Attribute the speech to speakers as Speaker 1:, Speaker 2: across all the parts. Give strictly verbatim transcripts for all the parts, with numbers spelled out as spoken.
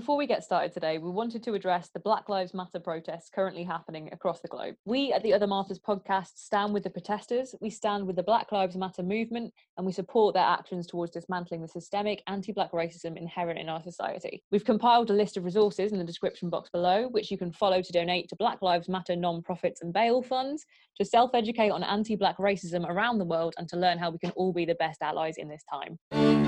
Speaker 1: before we get started today, we wanted to address the Black Lives Matter protests currently happening across the globe. We at the Other Marthas podcast stand with the protesters, we stand with the Black Lives Matter movement, and we support their actions towards dismantling the systemic anti-Black racism inherent in our society. We've compiled a list of resources in the description box below, which you can follow to donate to Black Lives Matter non-profits and bail funds, to self-educate on anti-Black racism around the world, and to learn how we can all be the best allies in this time.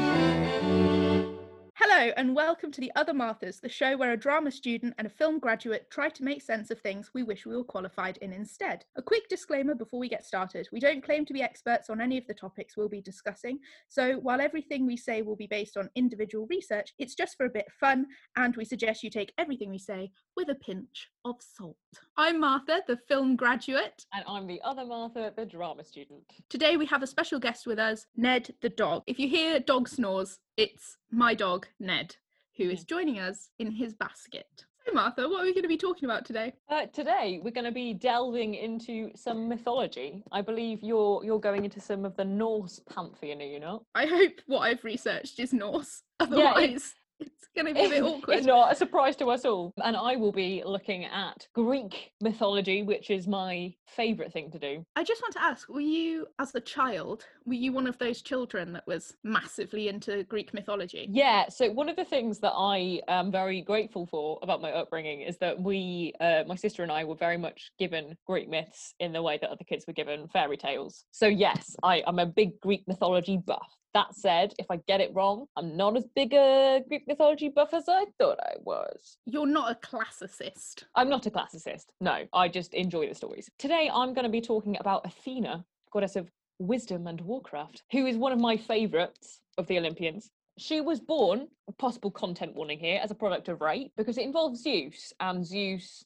Speaker 2: Hello and welcome to the Other Marthas, the show where a drama student and a film graduate try to make sense of things we wish we were qualified in instead. A quick disclaimer before we get started. We don't claim to be experts on any of the topics we'll be discussing, so while everything we say will be based on individual research, it's just for a bit of fun, and we suggest you take everything we say with a pinch of salt. I'm Martha, the film graduate.
Speaker 1: And I'm the other Martha, the drama student.
Speaker 2: Today we have a special guest with us, Ned the dog. If you hear dog snores, it's my dog, Ned, who is joining us in his basket. So Martha, what are we going to be talking about today?
Speaker 1: Uh, today we're going to be delving into some mythology. I believe you're you're going into some of the Norse pantheon, are you not?
Speaker 2: I hope what I've researched is Norse. Otherwise,
Speaker 1: Yeah, it-
Speaker 2: it's going to be a bit awkward.
Speaker 1: It's not a surprise to us all. And I will be looking at Greek mythology, which is my favourite thing to do.
Speaker 2: I just want to ask, were you, as a child, were you one of those children that was massively into Greek mythology?
Speaker 1: Yeah, so one of the things that I am very grateful for about my upbringing is that we, uh, my sister and I, were very much given Greek myths in the way that other kids were given fairy tales. So yes, I, I'm a big Greek mythology buff. That said, if I get it wrong, I'm not as big a Greek mythology buff as I thought I was.
Speaker 2: You're not a classicist.
Speaker 1: I'm not a classicist. No, I just enjoy the stories. Today, I'm going to be talking about Athena, goddess of wisdom and warcraft, who is one of my favourites of the Olympians. She was born, possible content warning here, as a product of rape because it involves Zeus, and Zeus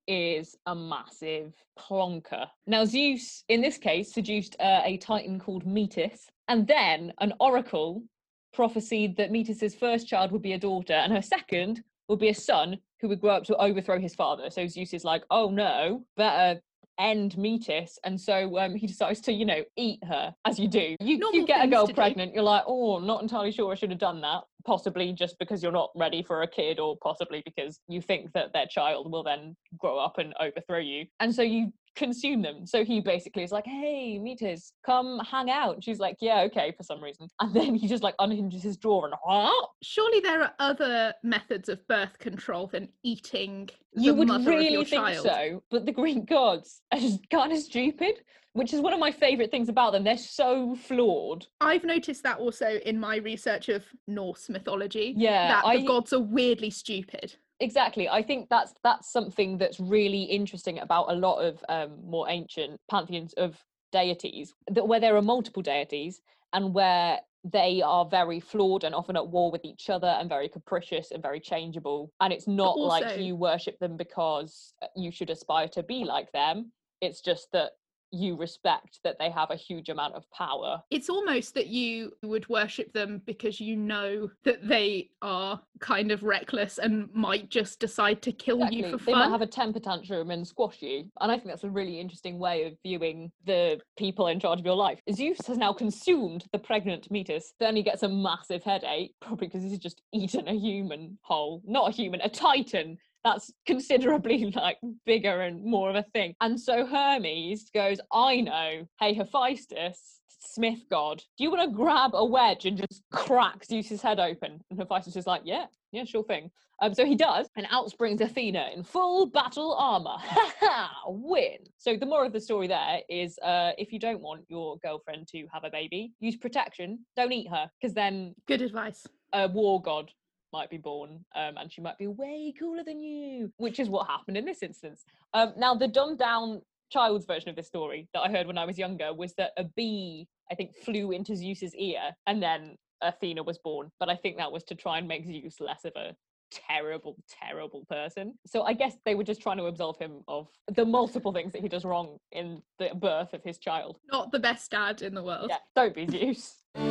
Speaker 1: is a massive plonker. Now, Zeus, in this case, seduced uh, a titan called Metis, and then an oracle prophesied that Metis's first child would be a daughter, and her second would be a son who would grow up to overthrow his father. So Zeus is like, oh no, better end Metis, and so um, he decides to, you know, eat her, as you do. You, you get a girl pregnant, you're like, oh, not entirely sure I should have done that. Possibly just because you're not ready for a kid, or possibly because you think that their child will then grow up and overthrow you. And so you consume them. So he basically is like, hey, Metis, come hang out. And she's like, yeah, okay, for some reason. And then he just like unhinges his jaw and ah!
Speaker 2: Surely there are other methods of birth control than eating the
Speaker 1: You would
Speaker 2: mother
Speaker 1: really
Speaker 2: of your
Speaker 1: think
Speaker 2: child.
Speaker 1: so, but the Greek gods are just kind of stupid, which is one of my favourite things about them. They're so flawed.
Speaker 2: I've noticed that also in my research of Norse mythology,
Speaker 1: Yeah,
Speaker 2: that
Speaker 1: I...
Speaker 2: the gods are weirdly stupid.
Speaker 1: Exactly. I think that's that's something that's really interesting about a lot of um, more ancient pantheons of deities, that where there are multiple deities and where they are very flawed and often at war with each other and very capricious and very changeable. And it's not
Speaker 2: also,
Speaker 1: like you worship them because you should aspire to be like them. It's just that you respect that they have a huge amount of power.
Speaker 2: It's almost that you would worship them because you know that they are kind of reckless and might just decide to kill
Speaker 1: Exactly.
Speaker 2: you for
Speaker 1: They
Speaker 2: fun.
Speaker 1: might have a temper tantrum and squash you. And I think that's a really interesting way of viewing the people in charge of your life. Zeus has now consumed the pregnant Metis. Then he gets a massive headache, probably because he's just eaten a human whole. Not a human, a titan. That's considerably like bigger and more of a thing. And so Hermes goes, I know, hey Hephaestus, Smith god, do you want to grab a wedge and just crack Zeus's head open? And Hephaestus is like, yeah, yeah, sure thing. Um, so he does, and out springs Athena in full battle armour. Ha ha! Win! So the moral of the story there is, uh, if you don't want your girlfriend to have a baby, use protection, don't eat her, because then...
Speaker 2: Good advice.
Speaker 1: A war god might be born, um, and she might be way cooler than you, which is what happened in this instance. Um, now, the dumbed down child's version of this story that I heard when I was younger was that a bee, I think, flew into Zeus's ear, and then Athena was born. But I think that was to try and make Zeus less of a terrible, terrible person. So I guess they were just trying to absolve him of the multiple things that he does wrong in the birth of his child.
Speaker 2: Not the best dad in the world.
Speaker 1: Yeah, don't be Zeus.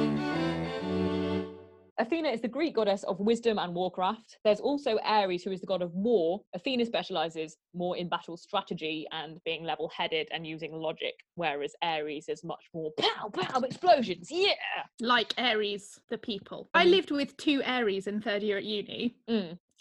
Speaker 1: Athena is the Greek goddess of wisdom and warcraft. There's also Ares, who is the god of war. Athena specialises more in battle strategy and being level-headed and using logic, whereas Ares is much more pow, pow, explosions, yeah!
Speaker 2: Like Ares, the people. I lived with two Ares in third year at uni.
Speaker 1: Mm.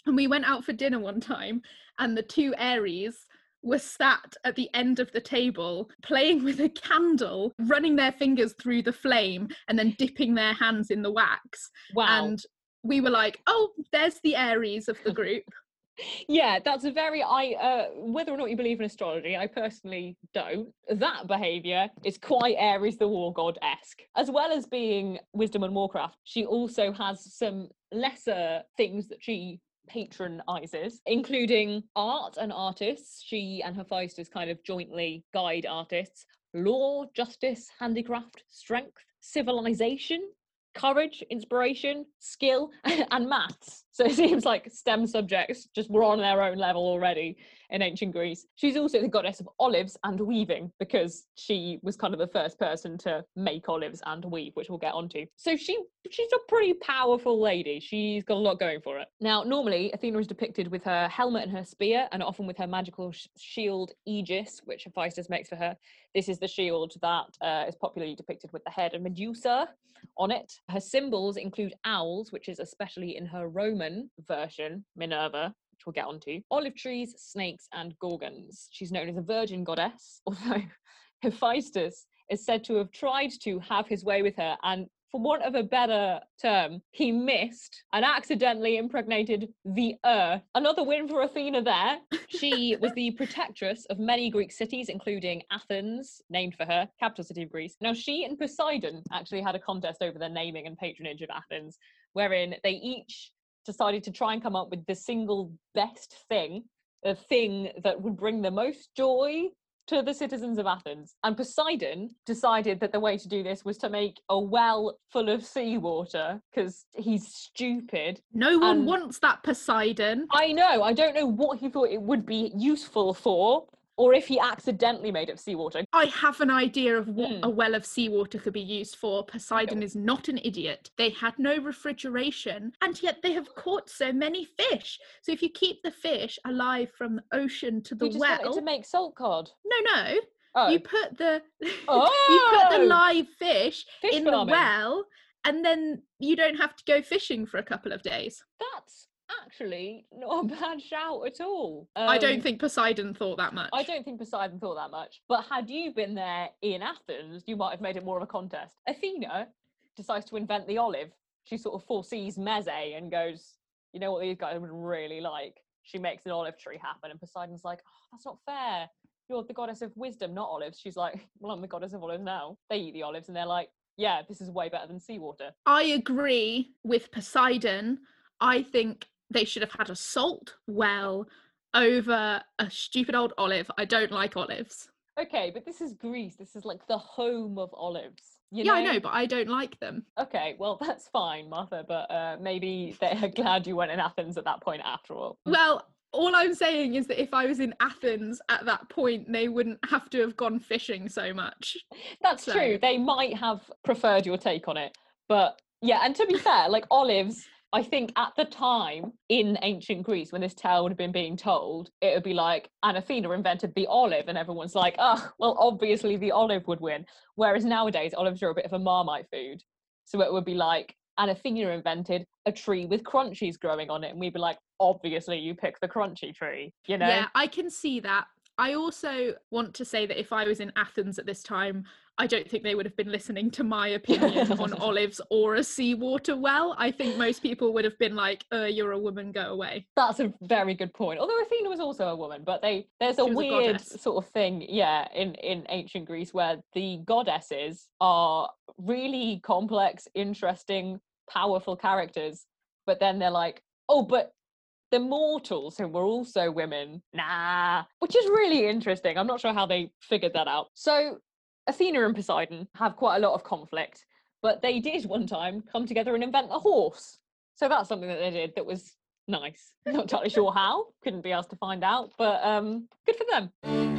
Speaker 2: And we went out for dinner one time, and the two Ares were sat at the end of the table playing with a candle, running their fingers through the flame and then dipping their hands in the wax.
Speaker 1: Wow.
Speaker 2: And we were like, oh, there's the Ares of the group.
Speaker 1: Yeah, that's a very, I, uh, whether or not you believe in astrology, I personally don't. That behaviour is quite Aries the war god-esque. As well as being wisdom and warcraft, she also has some lesser things that she patronizes, including art and artists. She and Hephaestus kind of jointly guide artists. Law, justice, handicraft, strength, civilization, courage, inspiration, skill, and maths. So it seems like STEM subjects just were on their own level already in ancient Greece. She's also the goddess of olives and weaving, because she was kind of the first person to make olives and weave, which we'll get onto. So she she's a pretty powerful lady. She's got a lot going for it. Now, normally, Athena is depicted with her helmet and her spear, and often with her magical sh- shield Aegis, which Hephaestus makes for her. This is the shield that uh, is popularly depicted with the head of Medusa on it. Her symbols include owls, which is especially in her Roman version, Minerva, which we'll get onto, olive trees, snakes, and gorgons. She's known as a virgin goddess, although Hephaestus is said to have tried to have his way with her, and for want of a better term, he missed and accidentally impregnated the earth. Another win for Athena there. She was the protectress of many Greek cities, including Athens, named for her, capital city of Greece. Now, she and Poseidon actually had a contest over the naming and patronage of Athens, wherein they each decided to try and come up with the single best thing, the thing that would bring the most joy to the citizens of Athens. And Poseidon decided that the way to do this was to make a well full of seawater, because he's stupid.
Speaker 2: No one
Speaker 1: And
Speaker 2: wants that, Poseidon.
Speaker 1: I know, I don't know what he thought it would be useful for, or if he accidentally made it seawater.
Speaker 2: I have an idea of what
Speaker 1: Mm.
Speaker 2: a well of seawater could be used for. Poseidon is not an idiot. They had no refrigeration, and yet they have caught so many fish. So if you keep the fish alive from the ocean to the
Speaker 1: We just
Speaker 2: well,
Speaker 1: wanted to make salt cod.
Speaker 2: no, no,
Speaker 1: Oh,
Speaker 2: you put the
Speaker 1: oh!
Speaker 2: you put the live fish,
Speaker 1: Fish
Speaker 2: in
Speaker 1: farming.
Speaker 2: the well, and then you don't have to go fishing for a couple of days.
Speaker 1: That's actually not a bad shout at all. Um,
Speaker 2: I don't think Poseidon thought that much.
Speaker 1: I don't think Poseidon thought that much. But had you been there in Athens, you might have made it more of a contest. Athena decides to invent the olive. She sort of foresees Meze and goes, you know what these guys would really like? She makes an olive tree happen. And Poseidon's like, oh, that's not fair. You're the goddess of wisdom, not olives. She's like, well, I'm the goddess of olives now. They eat the olives and they're like, yeah, this is way better than seawater.
Speaker 2: I agree with Poseidon. I think they should have had a salt well over a stupid old olive. I don't like olives.
Speaker 1: Okay, but this is Greece. This is like the home of olives. You
Speaker 2: yeah,
Speaker 1: know?
Speaker 2: I know, but I don't like them.
Speaker 1: Okay, well, that's fine, Martha, but uh, maybe they're glad you weren't in Athens at that point after all.
Speaker 2: Well, all I'm saying is that if I was in Athens at that point, they wouldn't have to have gone fishing so much.
Speaker 1: That's
Speaker 2: So-
Speaker 1: true. They might have preferred your take on it. But yeah, and to be fair, like olives, I think at the time in ancient Greece, when this tale would have been being told, it would be like, and Athena invented the olive, and everyone's like, oh, well, obviously the olive would win. Whereas nowadays, olives are a bit of a Marmite food. So it would be like, and Athena invented a tree with crunchies growing on it, and we'd be like, obviously you pick the crunchy tree, you know?
Speaker 2: Yeah, I can see that. I also want to say that if I was in Athens at this time, I don't think they would have been listening to my opinion on olives or a seawater well. I think most people would have been like, uh, you're a woman, go away.
Speaker 1: That's a very good point. Although Athena was also a woman, but they there's a
Speaker 2: She was a
Speaker 1: weird
Speaker 2: goddess.
Speaker 1: sort of thing, yeah, in, in ancient Greece where the goddesses are really complex, interesting, powerful characters, but then they're like, oh, but the mortals who were also women, nah, which is really interesting. I'm not sure how they figured that out. So Athena and Poseidon have quite a lot of conflict, but they did one time come together and invent a horse. So that's something that they did that was nice. Not entirely sure how, couldn't be asked to find out, but um, good for them.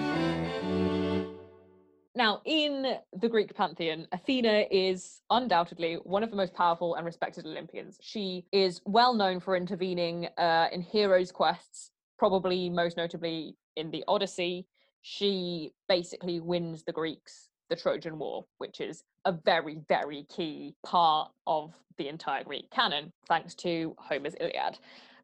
Speaker 1: Now, in the Greek pantheon, Athena is undoubtedly one of the most powerful and respected Olympians. She is well known for intervening uh, in heroes' quests, probably most notably in the Odyssey. She basically wins the Greeks the Trojan War, which is a very, very key part of the entire Greek canon, thanks to Homer's Iliad.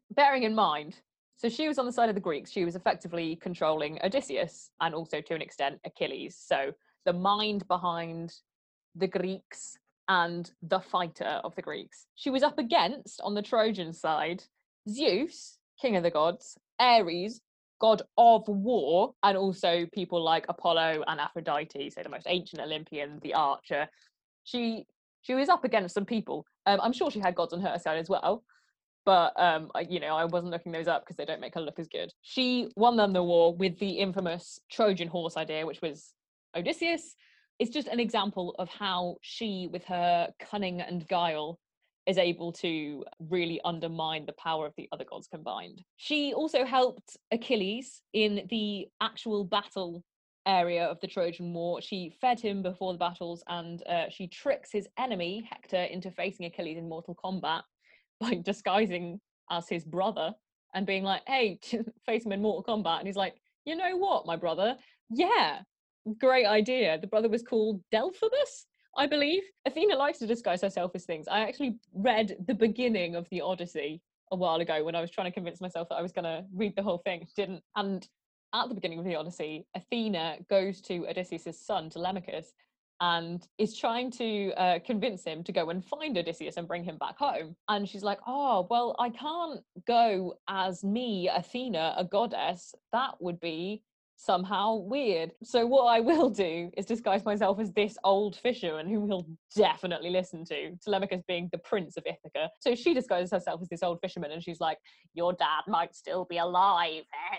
Speaker 1: bearing in mind, so she was on the side of the Greeks. She was effectively controlling Odysseus and also, to an extent, Achilles. So the mind behind the Greeks and the fighter of the Greeks. She was up against, on the Trojan side, Zeus, king of the gods, Ares, god of war, and also people like Apollo and Aphrodite, so the most ancient Olympian, the archer. She she was up against some people. Um, I'm sure she had gods on her side as well, but um, I, you know, I wasn't looking those up because they don't make her look as good. She won them the war with the infamous Trojan horse idea, which was Odysseus. It's just an example of how she, with her cunning and guile, is able to really undermine the power of the other gods combined. She also helped Achilles in the actual battle area of the Trojan War. She fed him before the battles, and uh, she tricks his enemy, Hector, into facing Achilles in mortal combat by disguising as his brother and being like, hey, face him in mortal combat. And he's like, you know what, my brother? Yeah, great idea. The brother was called Deiphobus, I believe. Athena likes to disguise herself as things. I actually read the beginning of the Odyssey a while ago when I was trying to convince myself that I was going to read the whole thing. Didn't. And at the beginning of the Odyssey, Athena goes to Odysseus' son, Telemachus, and is trying to uh, convince him to go and find Odysseus and bring him back home. And she's like, oh, well, I can't go as me, Athena, a goddess. That would be somehow weird. So what I will do is disguise myself as this old fisherman who he'll definitely listen to, Telemachus being the prince of Ithaca. So she disguises herself as this old fisherman, and she's like, your dad might still be alive.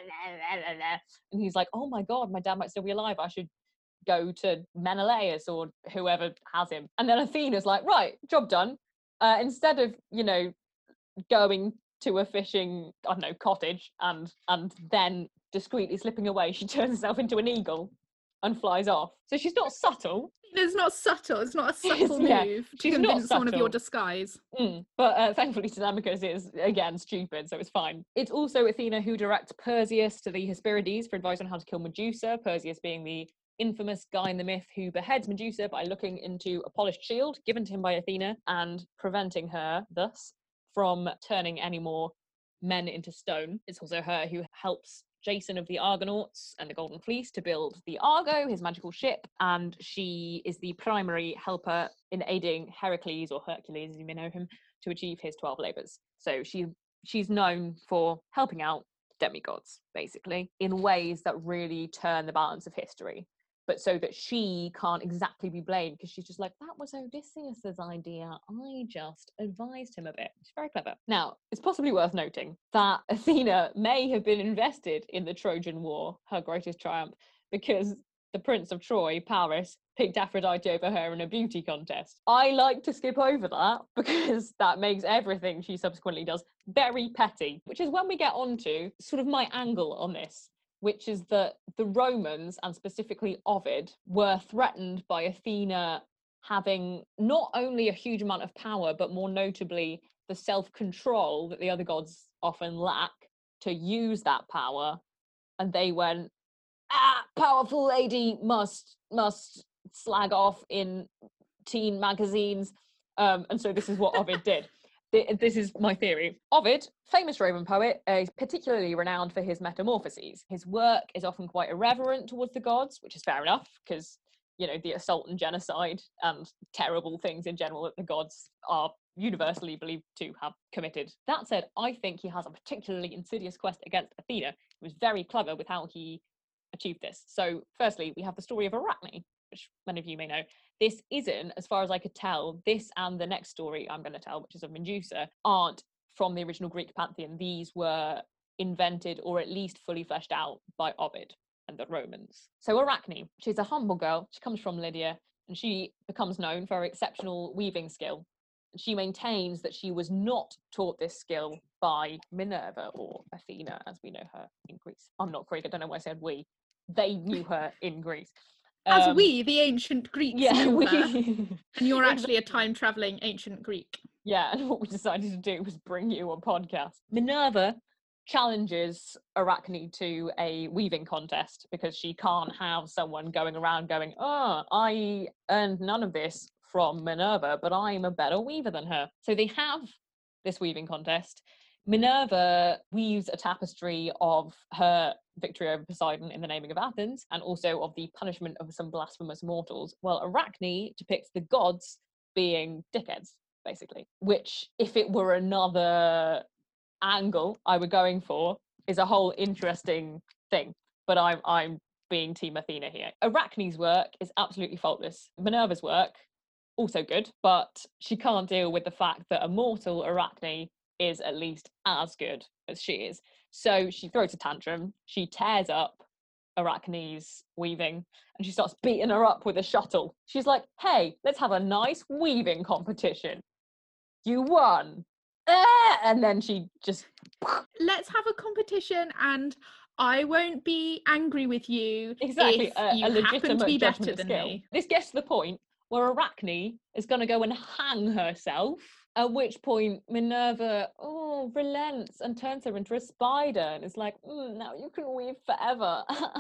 Speaker 1: And he's like, oh my God, my dad might still be alive. I should go to Menelaus or whoever has him. And then Athena's like, right, job done. Uh, instead of, you know, going to a fishing, I don't know, cottage and and then discreetly slipping away, she turns herself into an eagle and flies off. So she's not subtle.
Speaker 2: It's not subtle. It's not a subtle
Speaker 1: yeah,
Speaker 2: move to
Speaker 1: she's
Speaker 2: convince someone of your
Speaker 1: subtle.
Speaker 2: disguise.
Speaker 1: Mm, but uh, thankfully Telemachus is, again, stupid, so it's fine. It's also Athena who directs Perseus to the Hesperides for advice on how to kill Medusa, Perseus being the infamous guy in the myth who beheads Medusa by looking into a polished shield given to him by Athena and preventing her, thus, from turning any more men into stone. It's also her who helps Jason of the Argonauts and the Golden Fleece to build the Argo, his magical ship, and she is the primary helper in aiding Heracles, or Hercules as you may know him, to achieve his twelve labours. So she she's known for helping out demigods, basically, in ways that really turn the balance of history, but so that she can't exactly be blamed, because she's just like, that was Odysseus's idea. I just advised him of it. She's very clever. Now, it's possibly worth noting that Athena may have been invested in the Trojan War, her greatest triumph, because the Prince of Troy, Paris, picked Aphrodite over her in a beauty contest. I like to skip over that because that makes everything she subsequently does very petty, which is when we get on to sort of my angle on this, which is that the Romans, and specifically Ovid, were threatened by Athena having not only a huge amount of power, but more notably the self-control that the other gods often lack to use that power. And they went, ah, powerful lady must must slag off in teen magazines. Um, and so this is what Ovid did. This is my theory. Ovid, famous Roman poet, is particularly renowned for his metamorphoses. His work is often quite irreverent towards the gods, which is fair enough, because, you know, the assault and genocide and terrible things in general that the gods are universally believed to have committed. That said, I think he has a particularly insidious quest against Athena. He was very clever with how he achieved this. So, firstly, we have the story of Arachne, which many of you may know. This isn't, as far as I could tell, this and the next story I'm going to tell, which is of Medusa, aren't from the original Greek pantheon. These were invented, or at least fully fleshed out, by Ovid and the Romans. So Arachne, she's a humble girl. She comes from Lydia, and she becomes known for her exceptional weaving skill. She maintains that she was not taught this skill by Minerva, or Athena, as we know her in Greece. I'm not Greek, I don't know why I said we. They knew her in Greece.
Speaker 2: As
Speaker 1: Um,
Speaker 2: we, the ancient Greeks,
Speaker 1: yeah,
Speaker 2: knew
Speaker 1: we,
Speaker 2: her, and you're actually a time-travelling ancient Greek.
Speaker 1: Yeah, and what we decided to do was bring you a podcast. Minerva challenges Arachne to a weaving contest because she can't have someone going around going, oh, I earned none of this from Minerva, but I'm a better weaver than her. So they have this weaving contest. Minerva weaves a tapestry of her victory over Poseidon in the naming of Athens, and also of the punishment of some blasphemous mortals, while Arachne depicts the gods being dickheads, basically. Which, if it were another angle I were going for, is a whole interesting thing. But I'm I'm being Team Athena here. Arachne's work is absolutely faultless. Minerva's work, also good, but she can't deal with the fact that a mortal Arachne is at least as good as she is. So she throws a tantrum, she tears up Arachne's weaving, and she starts beating her up with a shuttle. She's like, hey, let's have a nice weaving competition. You won. Ah! And then she just...
Speaker 2: Let's have a competition and I won't be angry with you
Speaker 1: exactly,
Speaker 2: if
Speaker 1: a,
Speaker 2: you
Speaker 1: a
Speaker 2: happen
Speaker 1: legitimate
Speaker 2: to be better
Speaker 1: judgment
Speaker 2: than
Speaker 1: skill.
Speaker 2: me.
Speaker 1: This gets to the point where Arachne is going to go and hang herself, at which point Minerva, oh, relents and turns her into a spider, and it's like, mm, now you can weave forever.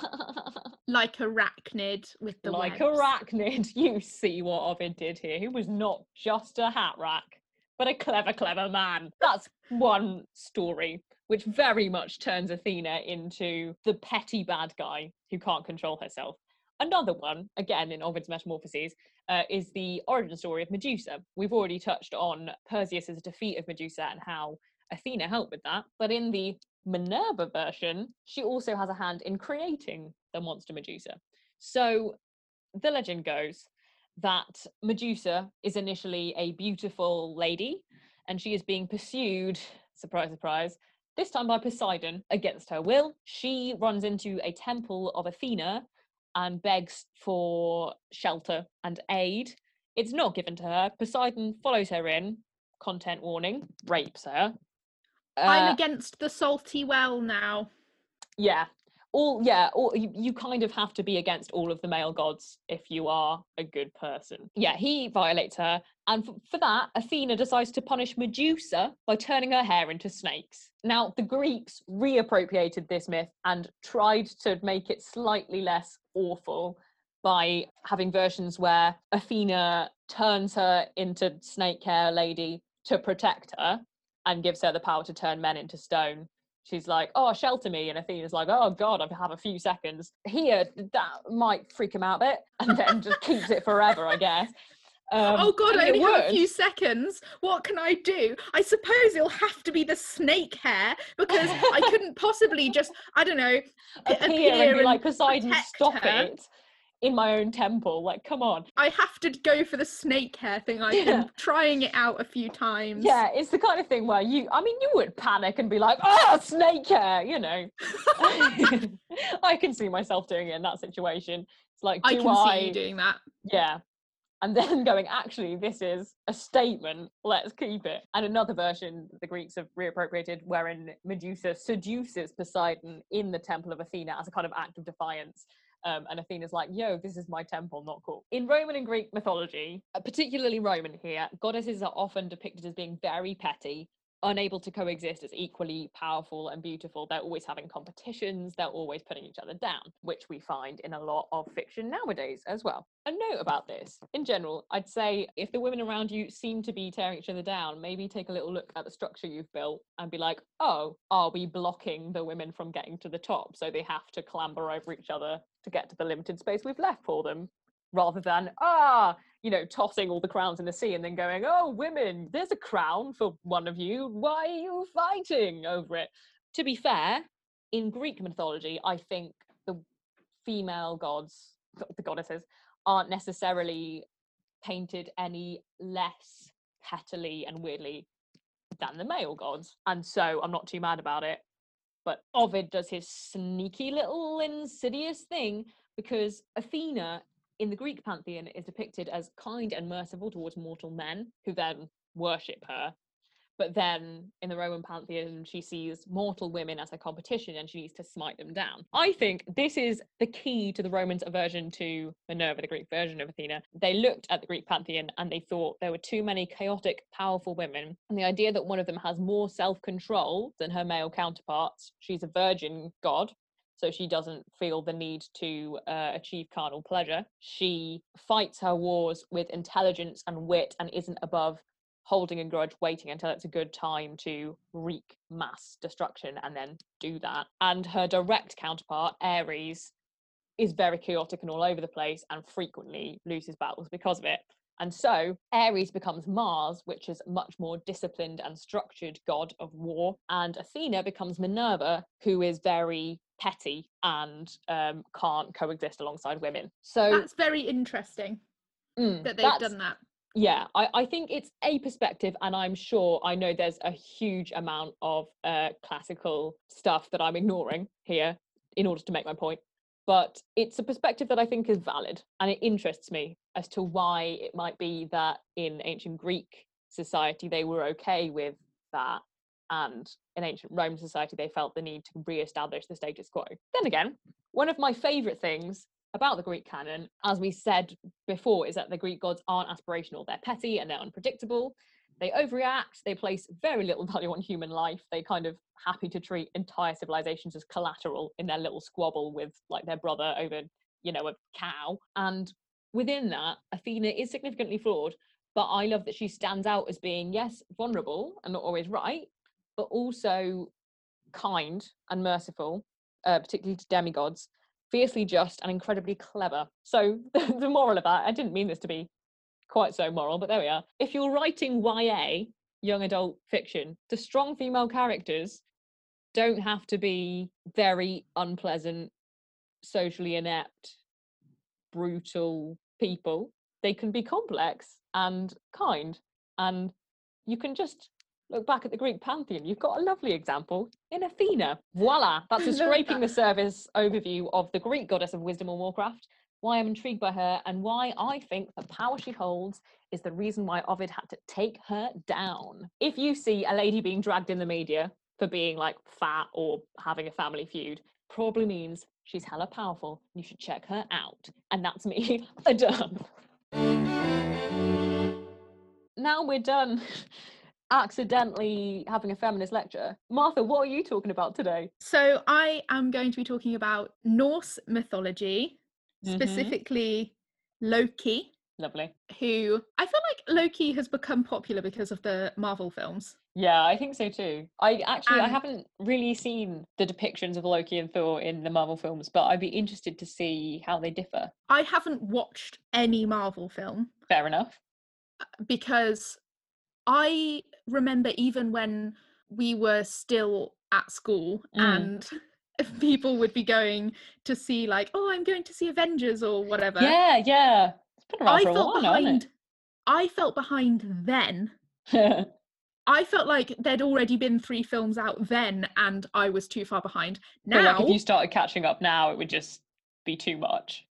Speaker 2: Like Arachnid with the
Speaker 1: like
Speaker 2: webs.
Speaker 1: Arachnid. You see what Ovid did here. He was not just a hat rack, but a clever, clever man. That's one story, which very much turns Athena into the petty bad guy who can't control herself. Another one, again in Ovid's Metamorphoses, uh, is the origin story of Medusa. We've already touched on Perseus's defeat of Medusa and how Athena helped with that, but in the Minerva version, she also has a hand in creating the monster Medusa. So the legend goes that Medusa is initially a beautiful lady, and she is being pursued, surprise, surprise, this time by Poseidon against her will. She runs into a temple of Athena and begs for shelter and aid. It's not given to her. Poseidon follows her in, content warning, rapes her. Uh,
Speaker 2: I'm against the salty well now.
Speaker 1: Yeah. All yeah, all, you, you kind of have to be against all of the male gods if you are a good person. Yeah, he violates her, and f- for that, Athena decides to punish Medusa by turning her hair into snakes. Now, the Greeks reappropriated this myth and tried to make it slightly less awful by having versions where Athena turns her into snake hair lady to protect her and gives her the power to turn men into stone. She's like, oh, shelter me. And Athena's like, oh, God, I have a few seconds. Here, that might freak him out a bit. And then just keeps it forever, I guess. Um,
Speaker 2: oh, God,
Speaker 1: I, mean,
Speaker 2: I only have
Speaker 1: would.
Speaker 2: a few seconds. What can I do? I suppose it'll have to be the snake hair because I couldn't possibly just, I don't know,
Speaker 1: appear,
Speaker 2: appear
Speaker 1: and be
Speaker 2: and
Speaker 1: like, Poseidon, stop
Speaker 2: her.
Speaker 1: it. In my own temple, like, come on.
Speaker 2: I have to go for the snake hair thing. I've
Speaker 1: Yeah.
Speaker 2: been trying it out a few times.
Speaker 1: Yeah, it's the kind of thing where you, I mean, you would panic and be like, oh, snake hair, you know. I can see myself doing it in that situation. It's like, do
Speaker 2: I can
Speaker 1: I...
Speaker 2: see you doing that.
Speaker 1: Yeah. And then going, actually, this is a statement, let's keep it. And another version the Greeks have reappropriated, wherein Medusa seduces Poseidon in the temple of Athena as a kind of act of defiance. Um, and Athena's like, yo, this is my temple, not cool. In Roman and Greek mythology, uh, particularly Roman here, goddesses are often depicted as being very petty, unable to coexist as equally powerful and beautiful. They're always having competitions, they're always putting each other down, which we find in a lot of fiction nowadays as well. A note about this, in general, I'd say if the women around you seem to be tearing each other down, maybe take a little look at the structure you've built and be like, oh, are we blocking the women from getting to the top so they have to clamber over each other to get to the limited space we've left for them? Rather than, ah, you know, tossing all the crowns in the sea and then going, oh, women, there's a crown for one of you. Why are you fighting over it? To be fair, in Greek mythology, I think the female gods, the goddesses, aren't necessarily painted any less pettily and weirdly than the male gods. And so I'm not too mad about it. But Ovid does his sneaky little insidious thing because Athena in the Greek pantheon is depicted as kind and merciful towards mortal men who then worship her. But then in the Roman pantheon, she sees mortal women as her competition and she needs to smite them down. I think this is the key to the Romans' aversion to Minerva, the Greek version of Athena. They looked at the Greek pantheon and they thought there were too many chaotic, powerful women. And the idea that one of them has more self-control than her male counterparts, she's a virgin god, so she doesn't feel the need to uh, achieve carnal pleasure. She fights her wars with intelligence and wit and isn't above holding a grudge, waiting until it's a good time to wreak mass destruction and then do that. And her direct counterpart, Ares, is very chaotic and all over the place and frequently loses battles because of it. And so Ares becomes Mars, which is a much more disciplined and structured god of war. And Athena becomes Minerva, who is very petty and um, can't coexist alongside women. So
Speaker 2: that's very interesting
Speaker 1: mm,
Speaker 2: that they've done that.
Speaker 1: Yeah, I, I think it's a perspective, and I'm sure I know there's a huge amount of uh, classical stuff that I'm ignoring here in order to make my point. But it's a perspective that I think is valid, and it interests me as to why it might be that in ancient Greek society they were okay with that, and in ancient Roman society they felt the need to re-establish the status quo. Then again, one of my favourite things about the Greek canon, as we said before, is that the Greek gods aren't aspirational. They're petty and they're unpredictable. They overreact. They place very little value on human life. They kind of happy to treat entire civilizations as collateral in their little squabble with like their brother over, you know, a cow. And within that, Athena is significantly flawed, but I love that she stands out as being, yes, vulnerable and not always right, but also kind and merciful, uh, particularly to demigods, fiercely just and incredibly clever. So the moral of that, I didn't mean this to be quite so moral, but there we are. If you're writing Y A, young adult fiction, the strong female characters don't have to be very unpleasant, socially inept, brutal people. They can be complex and kind, and you can just look back at the Greek pantheon. You've got a lovely example in Athena. Voila, that's a scraping that. the surface overview of the Greek goddess of wisdom and warcraft, why I'm intrigued by her, and why I think the power she holds is the reason why Ovid had to take her down. If you see a lady being dragged in the media for being like fat or having a family feud, probably means she's hella powerful. You should check her out. And that's me, done. Now we're done accidentally having a feminist lecture. Martha, what are you talking about today?
Speaker 2: So I am going to be talking about Norse mythology, mm-hmm. specifically Loki.
Speaker 1: Lovely.
Speaker 2: Who I feel like Loki has become popular because of the Marvel films.
Speaker 1: Yeah, I think so too. I actually,
Speaker 2: and,
Speaker 1: I haven't really seen the depictions of Loki and Thor in the Marvel films, but I'd be interested to see how they differ.
Speaker 2: I haven't watched any Marvel film.
Speaker 1: Fair enough.
Speaker 2: Because I remember even when we were still at school mm. and people would be going to see like, oh, I'm going to see Avengers or whatever.
Speaker 1: Yeah, yeah. It's been around
Speaker 2: I
Speaker 1: for a
Speaker 2: felt
Speaker 1: while
Speaker 2: behind,
Speaker 1: now, hasn't it?
Speaker 2: I felt behind then. I felt like there'd already been three films out then and I was too far behind. Now,
Speaker 1: like if you started catching up now, it would just be too much.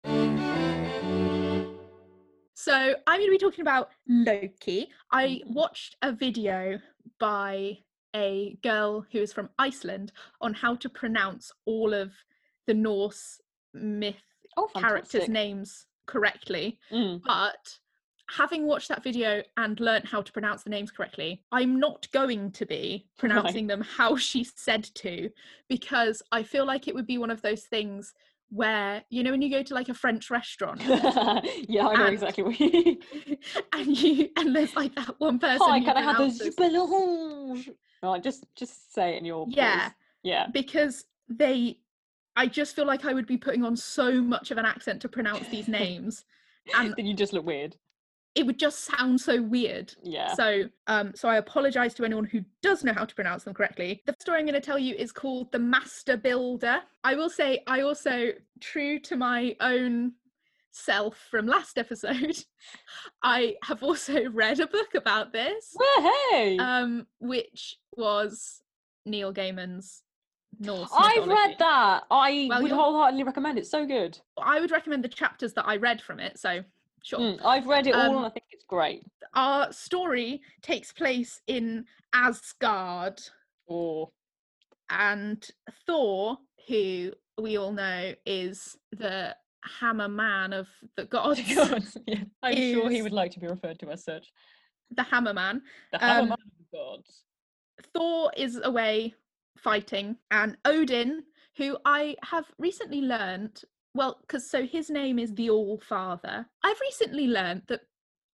Speaker 2: So I'm going to be talking about Loki. I watched a video by a girl who is from Iceland on how to pronounce all of the Norse myth
Speaker 1: oh,
Speaker 2: characters' names correctly.
Speaker 1: Mm.
Speaker 2: But having watched that video and learnt how to pronounce the names correctly, I'm not going to be pronouncing right. them how she said to, because I feel like it would be one of those things where, you know, when you go to like a French restaurant.
Speaker 1: Yeah, I know
Speaker 2: and,
Speaker 1: exactly what you mean.
Speaker 2: And you and there's like that one person.
Speaker 1: Hi,
Speaker 2: who
Speaker 1: can I have the
Speaker 2: pronounces...
Speaker 1: jubilant? No, just just say it in your
Speaker 2: Yeah.
Speaker 1: voice. Yeah.
Speaker 2: Because they I just feel like I would be putting on so much of an accent to pronounce these names. And
Speaker 1: then you just look weird.
Speaker 2: It would just sound so weird.
Speaker 1: Yeah.
Speaker 2: So um so I apologise to anyone who does know how to pronounce them correctly. The story I'm going to tell you is called The Master Builder. I will say I also, true to my own self from last episode, I have also read a book about this.
Speaker 1: Well, hey!
Speaker 2: Um which was Neil Gaiman's Norse
Speaker 1: I've
Speaker 2: mythology.
Speaker 1: read that. I
Speaker 2: well,
Speaker 1: would
Speaker 2: you're...
Speaker 1: wholeheartedly recommend it. So good.
Speaker 2: I would recommend the chapters that I read from it, so sure.
Speaker 1: Mm, I've read it all
Speaker 2: um,
Speaker 1: and I think it's great.
Speaker 2: Our story takes place in Asgard.
Speaker 1: Oh.
Speaker 2: And Thor, who we all know is the hammer man of the gods.
Speaker 1: Yeah. I'm sure he would like to be referred to as such.
Speaker 2: The hammer man.
Speaker 1: The hammer
Speaker 2: um,
Speaker 1: man of the gods.
Speaker 2: Thor is away fighting, and Odin, who I have recently learned, well, because so his name is the All-Father. I've recently learned that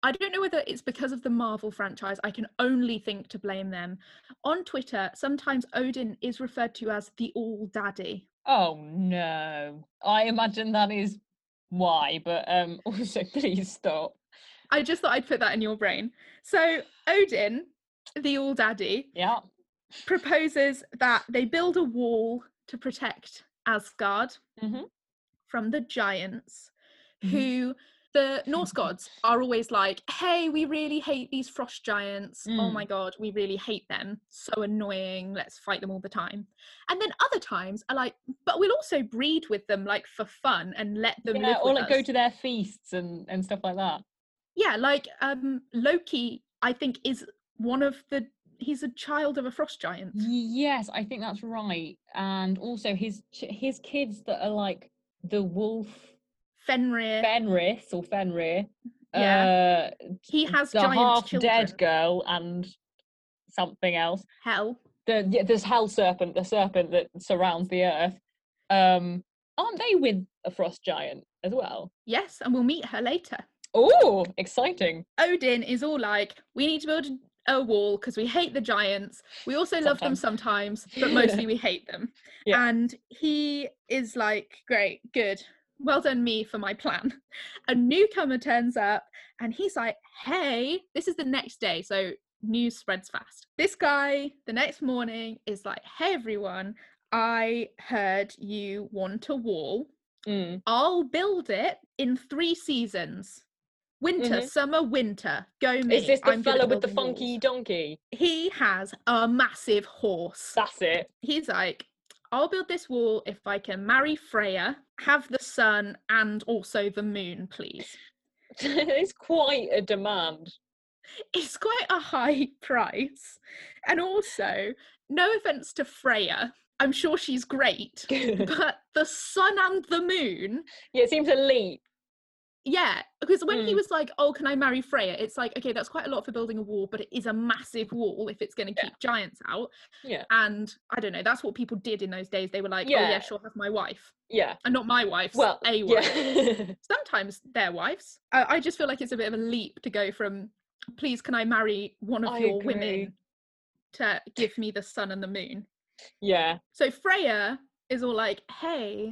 Speaker 2: I don't know whether it's because of the Marvel franchise. I can only think to blame them. On Twitter, sometimes Odin is referred to as the All Daddy.
Speaker 1: Oh no. I imagine that is why, but um also please stop.
Speaker 2: I just thought I'd put that in your brain. So Odin, the All Daddy,
Speaker 1: Yeah.
Speaker 2: proposes that they build a wall to protect Asgard
Speaker 1: Mm-hmm.
Speaker 2: from the giants,
Speaker 1: Mhm.
Speaker 2: who the Norse gods are always like, hey, we really hate these frost giants. Oh
Speaker 1: Mm.
Speaker 2: my god, we really hate them. So annoying. Let's fight them all the time. And then other times are like, but we'll also breed with them like for fun and let them
Speaker 1: Yeah,
Speaker 2: live
Speaker 1: or
Speaker 2: with
Speaker 1: like
Speaker 2: us.
Speaker 1: go to their feasts and, and stuff like that.
Speaker 2: Yeah, like um Loki, I think, is one of the he's a child of a frost giant.
Speaker 1: Yes, I think that's right. And also his ch- his kids that are like the wolf
Speaker 2: Fenrir.
Speaker 1: Fenris or Fenrir.
Speaker 2: Yeah.
Speaker 1: Uh
Speaker 2: He has
Speaker 1: the
Speaker 2: giant
Speaker 1: half
Speaker 2: children.
Speaker 1: dead girl and something else.
Speaker 2: Hell.
Speaker 1: The yeah, this hell serpent, the serpent that surrounds the earth. Um, aren't they with a frost giant as well?
Speaker 2: Yes, and we'll meet her later.
Speaker 1: Oh, exciting.
Speaker 2: Odin is all like, we need to build a wall because we hate the giants. We also love them
Speaker 1: Sometimes.
Speaker 2: sometimes, but mostly we hate them.
Speaker 1: Yeah.
Speaker 2: And he is like, great, good. Well done me for my plan. A newcomer turns up and he's like, hey, this is the next day. So news spreads fast. This guy, the next morning, is like, hey, everyone, I heard you want a wall.
Speaker 1: Mm.
Speaker 2: I'll build it in three seasons. Winter,
Speaker 1: Mhm.
Speaker 2: summer, winter. Go me.
Speaker 1: Is this the
Speaker 2: I'm good
Speaker 1: fella
Speaker 2: at
Speaker 1: with the
Speaker 2: building
Speaker 1: funky
Speaker 2: walls.
Speaker 1: donkey?
Speaker 2: He has a massive horse.
Speaker 1: That's it.
Speaker 2: He's like, I'll build this wall if I can marry Freya, have the sun, and also the moon, please.
Speaker 1: It's quite a demand.
Speaker 2: It's quite a high price. And also, no offense to Freya, I'm sure she's great, but the sun and the moon.
Speaker 1: Yeah, it seems a leap.
Speaker 2: Yeah, because when he
Speaker 1: Mm.
Speaker 2: was like, oh, can I marry Freya? It's like, okay, that's quite a lot for building a wall, but it is a massive wall if it's going to
Speaker 1: Yeah.
Speaker 2: keep giants out.
Speaker 1: Yeah.
Speaker 2: And I don't know, that's what people did in those days. They were like, oh,
Speaker 1: Yeah.
Speaker 2: yeah, sure, have my wife.
Speaker 1: Yeah.
Speaker 2: And not my wife's,
Speaker 1: Well,
Speaker 2: a wife.
Speaker 1: yeah.
Speaker 2: Sometimes their wives. I, I just feel like it's a bit of a leap to go from, please, can I marry one of
Speaker 1: I
Speaker 2: your
Speaker 1: agree.
Speaker 2: women, to give me the sun and the moon.
Speaker 1: Yeah.
Speaker 2: So Freya is all like, hey,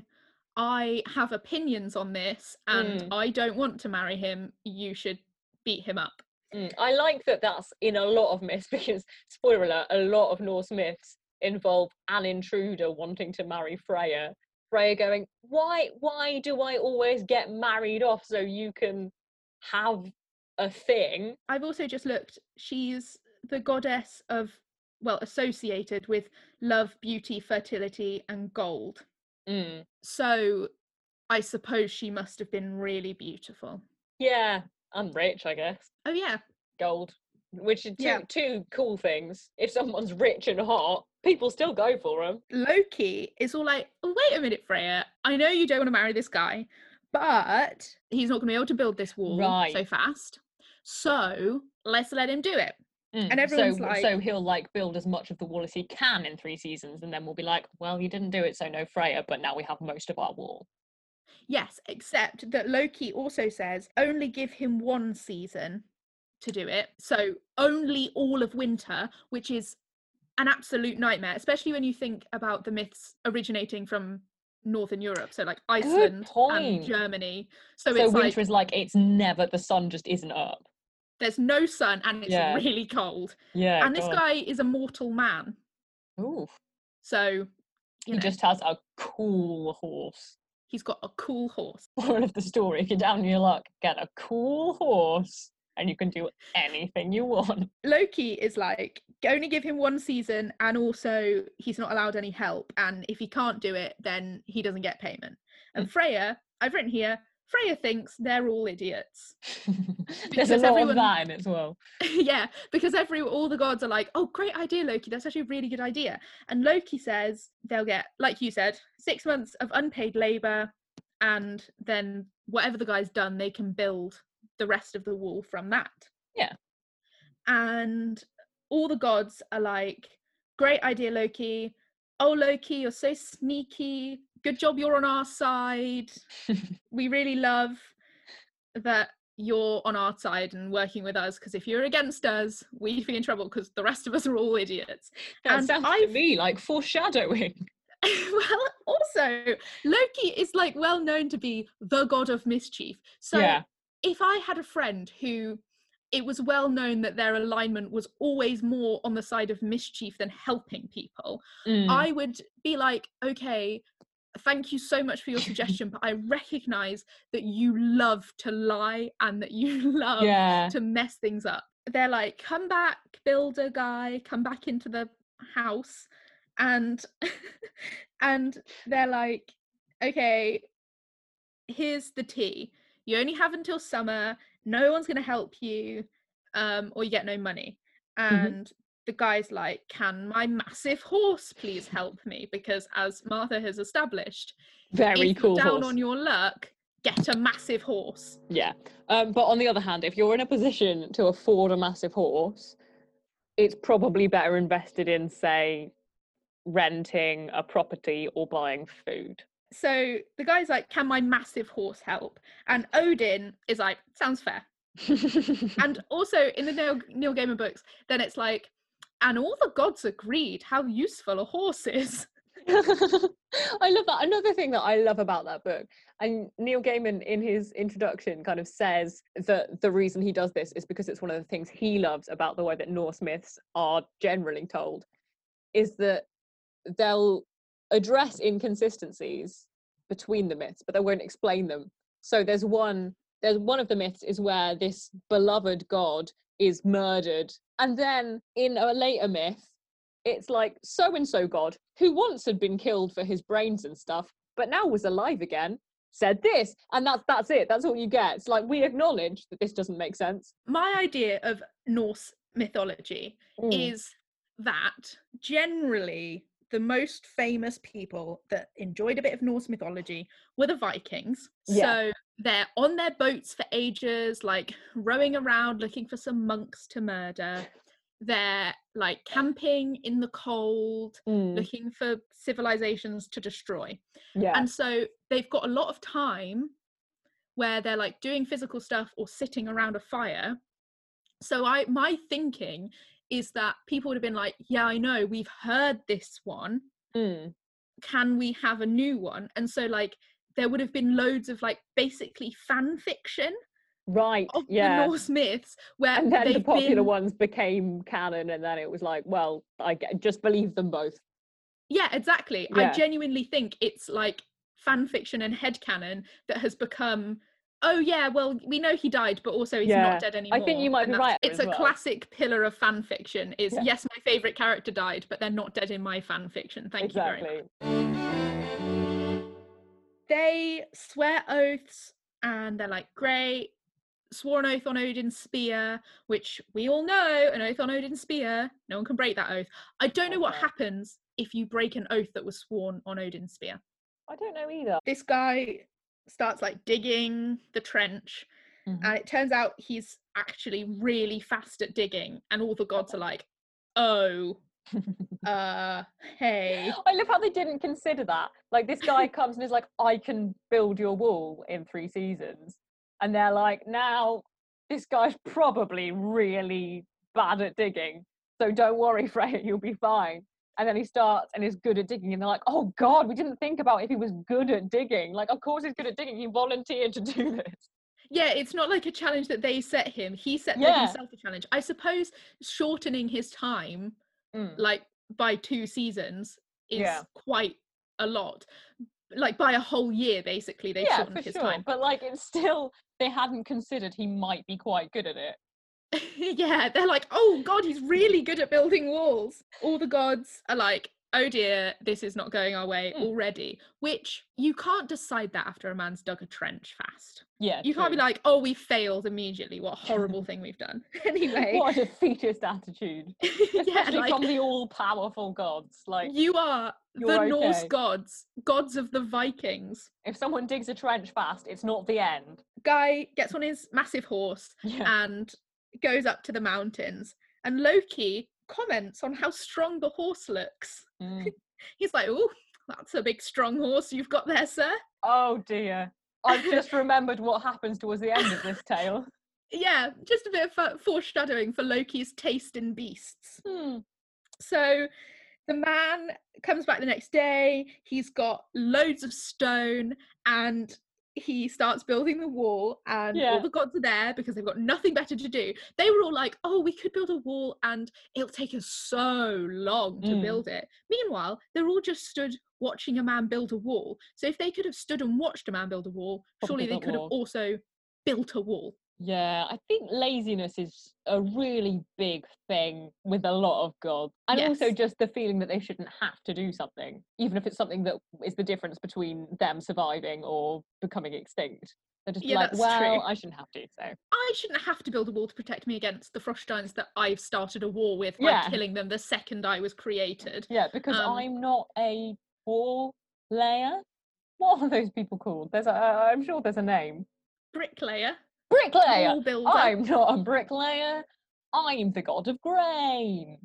Speaker 2: I have opinions on this and
Speaker 1: Mm.
Speaker 2: I don't want to marry him. You should beat him up.
Speaker 1: Mm. I like that that's in a lot of myths because, spoiler alert, a lot of Norse myths involve an intruder wanting to marry Freya. Freya going, why, why do I always get married off so you can have a thing?
Speaker 2: I've also just looked, she's the goddess of, well, associated with love, beauty, fertility, and gold.
Speaker 1: Mm.
Speaker 2: So I suppose she must have been really beautiful.
Speaker 1: Yeah, and rich, I guess.
Speaker 2: Oh, yeah.
Speaker 1: Gold, which are two,
Speaker 2: Yeah.
Speaker 1: two cool things. If someone's rich and hot, people still go for them.
Speaker 2: Loki is all like, oh, wait a minute, Freya. I know you don't want to marry this guy, but he's not going to be able to build this wall
Speaker 1: Right.
Speaker 2: so fast. So let's let him do it.
Speaker 1: Mm.
Speaker 2: And everyone's
Speaker 1: so,
Speaker 2: like,
Speaker 1: so he'll like build as much of the wall as he can in three seasons, and then we'll be like, well, he didn't do it, so no Freya, but now we have most of our wall.
Speaker 2: yes, except that Loki also says only give him one season to do it. So only all of winter, which is an absolute nightmare, especially when you think about the myths originating from Northern Europe, so like Iceland and Germany. So,
Speaker 1: So
Speaker 2: it's
Speaker 1: winter
Speaker 2: like
Speaker 1: is like it's never, the sun just isn't up.
Speaker 2: there's no sun and it's
Speaker 1: Yeah.
Speaker 2: really cold.
Speaker 1: Yeah.
Speaker 2: And this
Speaker 1: God.
Speaker 2: guy is a mortal man.
Speaker 1: Ooh.
Speaker 2: So you
Speaker 1: He
Speaker 2: know,
Speaker 1: just has a cool horse.
Speaker 2: he's got a cool horse.
Speaker 1: Moral of the story: if you're down on your luck, get a cool horse, and you can do anything you want.
Speaker 2: Loki is like, only give him one season, and also he's not allowed any help. And if he can't do it, then he doesn't get payment. And
Speaker 1: Mm.
Speaker 2: Freya, I've written here, Freya thinks they're all idiots.
Speaker 1: There's a
Speaker 2: Because
Speaker 1: lot
Speaker 2: everyone-
Speaker 1: of that in it as well.
Speaker 2: Yeah, because every all the gods are like, oh, great idea, Loki. That's actually a really good idea. And Loki says they'll get, like you said, six months of unpaid labor, and then whatever the guy's done, they can build the rest of the wall from that.
Speaker 1: Yeah.
Speaker 2: And all the gods are like, great idea, Loki. Oh, Loki, you're so sneaky. Good job you're on our side. We really love that you're on our side and working with us, because if you're against us, we'd be in trouble because the rest of us are all idiots.
Speaker 1: That
Speaker 2: And
Speaker 1: sounds to
Speaker 2: I've
Speaker 1: me like foreshadowing.
Speaker 2: well, also, Loki is like well known to be the god of mischief. So
Speaker 1: Yeah.
Speaker 2: if I had a friend who it was well known that their alignment was always more on the side of mischief than helping people,
Speaker 1: Mm.
Speaker 2: I would be like, okay, thank you so much for your suggestion, but I recognize that you love to lie and that you love
Speaker 1: Yeah.
Speaker 2: to mess things up. They're like, come back, builder guy, come back into the house. And and they're like, okay, here's the tea. You only have until summer. No one's going to help you, um, or you get no money. And the guy's like, can my massive horse please help me? Because as Martha has established,
Speaker 1: Very
Speaker 2: if
Speaker 1: cool
Speaker 2: you're down
Speaker 1: horse.
Speaker 2: on your luck, get a massive horse.
Speaker 1: Yeah. Um, but on the other hand, if you're in a position to afford a massive horse, it's probably better invested in, say, renting a property or buying food.
Speaker 2: So the guy's like, can my massive horse help? And Odin is like, sounds fair. And also in the Neil, Neil Gaiman books, then it's like, and all the gods agreed how useful a horse is.
Speaker 1: I love that. Another thing that I love about that book, and Neil Gaiman in his introduction kind of says that the reason he does this is because it's one of the things he loves about the way that Norse myths are generally told, is that they'll address inconsistencies between the myths, but they won't explain them. So there's one, there's one of the myths is where this beloved god is murdered, and then in a later myth, it's like so-and-so god, who once had been killed for his brains and stuff, but now was alive again, said this. And that's that's it. That's all you get. It's like, we acknowledge that this doesn't make sense.
Speaker 2: My idea of Norse mythology
Speaker 1: Mm.
Speaker 2: is that generally the most famous people that enjoyed a bit of Norse mythology were the Vikings.
Speaker 1: Yeah.
Speaker 2: So they're on their boats for ages, like rowing around looking for some monks to murder. They're like camping in the cold,
Speaker 1: Mm.
Speaker 2: looking for civilizations to destroy.
Speaker 1: Yeah.
Speaker 2: And so they've got a lot of time where they're like doing physical stuff or sitting around a fire. So I my thinking is that people would have been like, yeah, I know, we've heard this one.
Speaker 1: Mm.
Speaker 2: Can we have a new one? And so like there would have been loads of like basically fan fiction
Speaker 1: Right.
Speaker 2: of
Speaker 1: Yeah.
Speaker 2: the Norse myths where
Speaker 1: And then the
Speaker 2: they've
Speaker 1: popular
Speaker 2: been...
Speaker 1: ones became canon, and then it was like, well, I get, just believe them both.
Speaker 2: Yeah, exactly.
Speaker 1: Yeah.
Speaker 2: I genuinely think it's like fan fiction and headcanon that has become, oh yeah, well, we know he died, but also he's
Speaker 1: Yeah.
Speaker 2: not dead anymore.
Speaker 1: I think you might
Speaker 2: And
Speaker 1: be
Speaker 2: that's-
Speaker 1: right
Speaker 2: It's
Speaker 1: as
Speaker 2: a
Speaker 1: well.
Speaker 2: classic pillar of fan fiction is,
Speaker 1: Yeah.
Speaker 2: yes, my favourite character died, but they're not dead in my fan fiction. Thank
Speaker 1: Exactly.
Speaker 2: you very much. They swear oaths and they're like, great, swore an oath on Odin's spear, which we all know, an oath on Odin's spear, no one can break that oath. I don't know what
Speaker 1: Okay.
Speaker 2: happens if you break an oath that was sworn on Odin's spear.
Speaker 1: I don't know either.
Speaker 2: This guy starts like digging the trench,
Speaker 1: Mhm.
Speaker 2: and it turns out he's actually really fast at digging, and all the gods are like, oh, uh, hey.
Speaker 1: I love how they didn't consider that. Like, this guy comes and is like, I can build your wall in three seasons. And they're like, now, this guy's probably really bad at digging. So don't worry, Freya, you'll be fine. And then he starts and is good at digging. And they're like, oh God, we didn't think about if he was good at digging. Like, of course he's good at digging. He volunteered to do this.
Speaker 2: Yeah, it's not like a challenge that they set him. He set
Speaker 1: Yeah.
Speaker 2: himself a challenge. I suppose shortening his time,
Speaker 1: Mm.
Speaker 2: like by two seasons, is
Speaker 1: Yeah.
Speaker 2: quite a lot. Like by a whole year, basically, they've
Speaker 1: Yeah,
Speaker 2: shortened
Speaker 1: for
Speaker 2: his
Speaker 1: sure.
Speaker 2: time.
Speaker 1: But like, it's still, they hadn't considered he might be quite good at it.
Speaker 2: Yeah, they're like, oh God, he's really good at building walls. All the gods are like, oh dear, this is not going our way
Speaker 1: Mm.
Speaker 2: already. Which you can't decide that after a man's dug a trench fast.
Speaker 1: Yeah,
Speaker 2: You can't be
Speaker 1: true.
Speaker 2: like, oh, we failed immediately. What a horrible thing we've done. Anyway.
Speaker 1: What a defeatist attitude.
Speaker 2: Yeah,
Speaker 1: Especially
Speaker 2: like,
Speaker 1: from the all-powerful gods. Like,
Speaker 2: you are
Speaker 1: you're
Speaker 2: the Norse
Speaker 1: okay.
Speaker 2: gods, gods of the Vikings.
Speaker 1: if someone digs a trench fast, it's not the end.
Speaker 2: Guy gets on his massive horse
Speaker 1: Yeah.
Speaker 2: and goes up to the mountains. And Loki comments on how strong the horse looks.
Speaker 1: Mm.
Speaker 2: He's like, oh, that's a big strong horse you've got there, sir.
Speaker 1: Oh dear. I've just remembered what happens towards the end of this tale.
Speaker 2: Yeah, just a bit of foreshadowing for Loki's taste in beasts.
Speaker 1: Hmm.
Speaker 2: So the man comes back the next day, he's got loads of stone, and he starts building the wall, and
Speaker 1: Yeah.
Speaker 2: all the gods are there because they've got nothing better to do. They were all like, oh, we could build a wall and it'll take us so long to
Speaker 1: Mm.
Speaker 2: build it. Meanwhile, they're all just stood watching a man build a wall. So if they could have stood and watched a man build a wall,
Speaker 1: Probably
Speaker 2: surely they
Speaker 1: built
Speaker 2: could have
Speaker 1: more.
Speaker 2: also built a wall.
Speaker 1: Yeah, I think laziness is a really big thing with a lot of gods. And
Speaker 2: Yes.
Speaker 1: also just the feeling that they shouldn't have to do something, even if it's something that is the difference between them surviving or becoming extinct. They're just
Speaker 2: Yeah,
Speaker 1: like,
Speaker 2: that's
Speaker 1: well,
Speaker 2: true.
Speaker 1: I shouldn't have to, so.
Speaker 2: I shouldn't have to build a wall to protect me against the frost giants that I've started a war with by
Speaker 1: Yeah.
Speaker 2: killing them the second I was created.
Speaker 1: Yeah, because
Speaker 2: Um,
Speaker 1: I'm not a wall layer. What are those people called? There's a, I'm sure there's a name.
Speaker 2: Bricklayer.
Speaker 1: Bricklayer!
Speaker 2: Wall builder.
Speaker 1: I'm not a bricklayer. I'm the god of grain.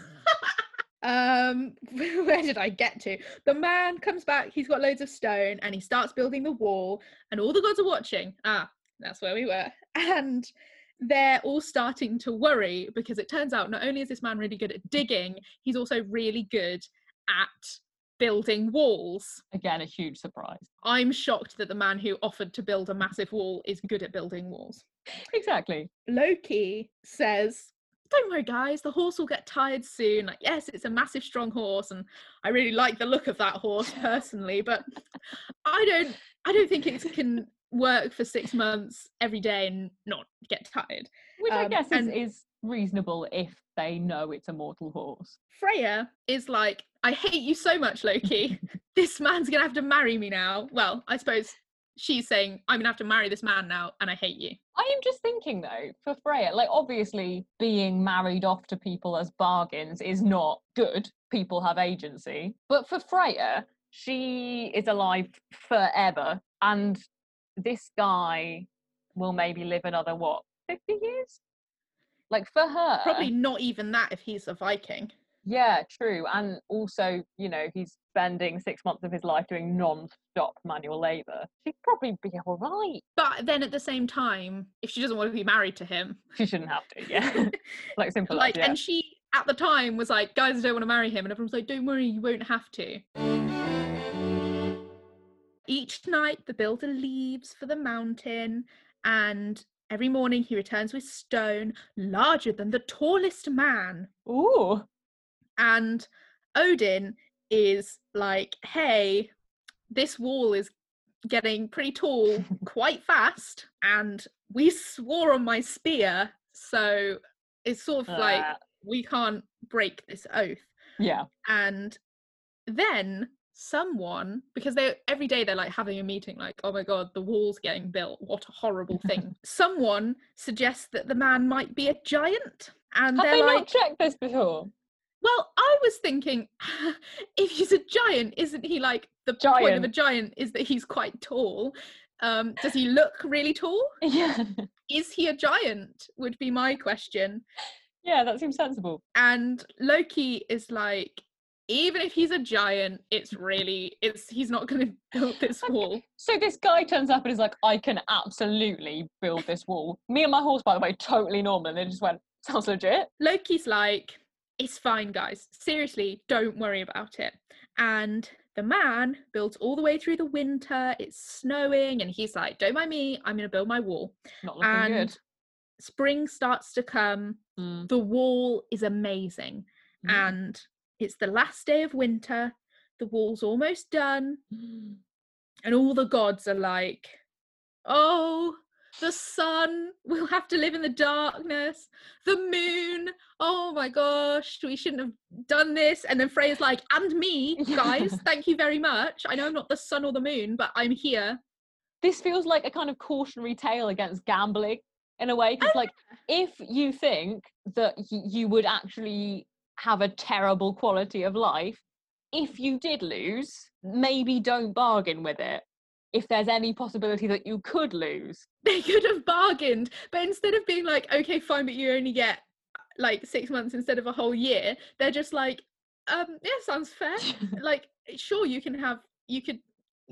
Speaker 2: um, where did I get to? The man comes back, he's got loads of stone, and he starts building the wall, and all the gods are watching. Ah, that's where we were. And they're all starting to worry because it turns out not only is this man really good at digging, he's also really good at building walls.
Speaker 1: Again, a huge surprise.
Speaker 2: I'm shocked that the man who offered to build a massive wall is good at building walls.
Speaker 1: Exactly.
Speaker 2: Loki says, don't worry guys, the horse will get tired soon. Like, yes, it's a massive strong horse and I really like the look of that horse personally, but I don't I don't think it can work for six months every day and not get tired.
Speaker 1: Which I
Speaker 2: Um,
Speaker 1: guess is,
Speaker 2: and-
Speaker 1: is reasonable if they know it's a mortal horse.
Speaker 2: Freya is like, I hate you so much, Loki. This man's gonna have to marry me now. Well, I suppose she's saying, I'm gonna have to marry this man now and I hate you.
Speaker 1: I am just thinking though, for Freya, like obviously being married off to people as bargains is not good. People have agency. But for Freya, she is alive forever. And this guy will maybe live another, what, fifty years? Like for her.
Speaker 2: Probably not even that if he's a Viking.
Speaker 1: Yeah, true. And also, you know, he's spending six months of his life doing non-stop manual labour. She'd probably be all right.
Speaker 2: But then at the same time, if she doesn't want to be married to him,
Speaker 1: She shouldn't have to, yeah. Like simple
Speaker 2: like,
Speaker 1: as, yeah.
Speaker 2: and she at the time was like, guys, I don't want to marry him, and everyone's like, don't worry, you won't have to. Each night, the builder leaves for the mountain, and every morning he returns with stone larger than the tallest man.
Speaker 1: Ooh.
Speaker 2: And Odin is like, hey, this wall is getting pretty tall quite fast, and we swore on my spear, so it's sort of uh, like we can't break this oath.
Speaker 1: Yeah.
Speaker 2: And then someone, because they every day they're like having a meeting, like, oh my god, the wall's getting built, what a horrible thing. Someone suggests that the man might be a giant, and
Speaker 1: have
Speaker 2: they're
Speaker 1: they
Speaker 2: like,
Speaker 1: not checked this before?
Speaker 2: Well, I was thinking, if he's a giant, isn't he like, the
Speaker 1: giant.
Speaker 2: point of a giant is that he's quite tall. Um, does he look really tall?
Speaker 1: Yeah.
Speaker 2: Is he a giant, would be my question.
Speaker 1: Yeah, that seems sensible.
Speaker 2: And Loki is like, even if he's a giant, it's really, it's he's not going to build this wall.
Speaker 1: Okay. So this guy turns up and is like, I can absolutely build this wall. Me and my horse, by the way, totally normal. And they just went, sounds legit.
Speaker 2: Loki's like, it's fine, guys. Seriously, don't worry about it. And the man builds all the way through the winter. It's snowing, and he's like, don't mind me, I'm going to build my wall.
Speaker 1: Not looking
Speaker 2: and
Speaker 1: good.
Speaker 2: Spring starts to come.
Speaker 1: Mm.
Speaker 2: The wall is amazing. Mm. And it's the last day of winter. The wall's almost done.
Speaker 1: Mm.
Speaker 2: And all the gods are like, oh, the sun, we'll have to live in the darkness. The moon, oh my gosh, we shouldn't have done this. And then Freya's like, and me, guys, thank you very much. I know I'm not the sun or the moon, but I'm here.
Speaker 1: This feels like a kind of cautionary tale against gambling in a way. Because, like, if you think that y- you would actually have a terrible quality of life, if you did lose, maybe don't bargain with it. If there's any possibility that you could lose.
Speaker 2: They could have bargained, but instead of being like, okay, fine, but you only get like six months instead of a whole year, they're just like, um, yeah, sounds fair. Like, sure, you can have, you could, yep,